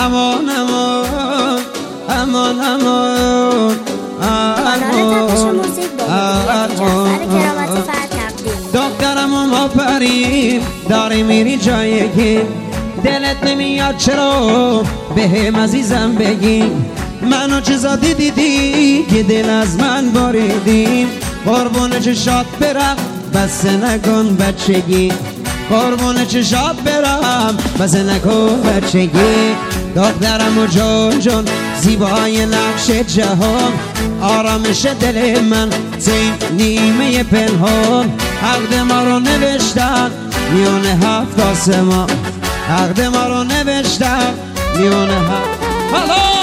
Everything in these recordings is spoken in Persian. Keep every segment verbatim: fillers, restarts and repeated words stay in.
امان امان امان امان کانال تپش موزیک با مدیریت جعفر کرامتی تقدیم. دخترم و ما پریم داری میری جایی که دلت نمیاد چرا به هم عزیزم بگی منو چیزا دیدی دی که دل از من باریدیم قربون چشات برم بس نکن بچگی قربون چشات برم بس نکن بچگی دخترم و جون جون زیبای نقش جهان آرامش دل من زین نیمه پنهان عقد ما رو نوشتن میون هفت آسمان عقد ما رو نوشتن میون هفت حالا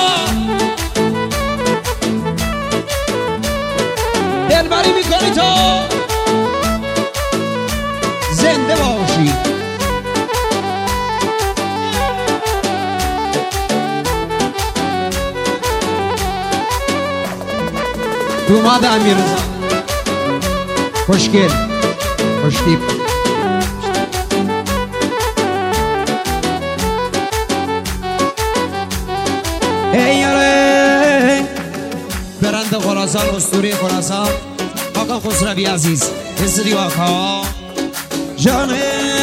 دلبری میکنی تو زنده باشی دوماد امیرزا خوشگل خوشتیپ ای یاره برند خراسان اسطوره خراسان آقا خسروی عزیز اسری آقا جانه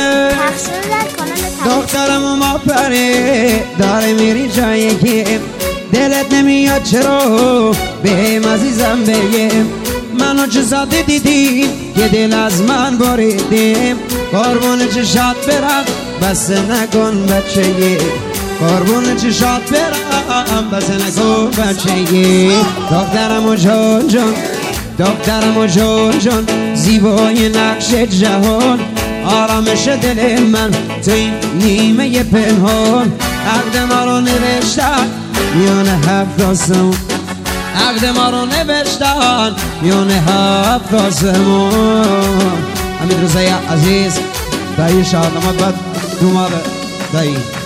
دخترم و ما پره داره میری جایی که دلت نمیاد چرا بهم عزیزم بگیم منو چه دیدی که دل از من باریدیم قربون چشات برم بس نکن بچگی قربون چشات برم بس نکن بچگی دخترم و جون جون دخترم و جون جون زیبای نقش جهان آرامش دل من تو این نیمه پنهان عقد ما رو نوشتن میون هفت آسمون عقد ما رو نوشتن میون هفت آسمون حمید رضایی عزیز دایی شادمت بد دوماره دایی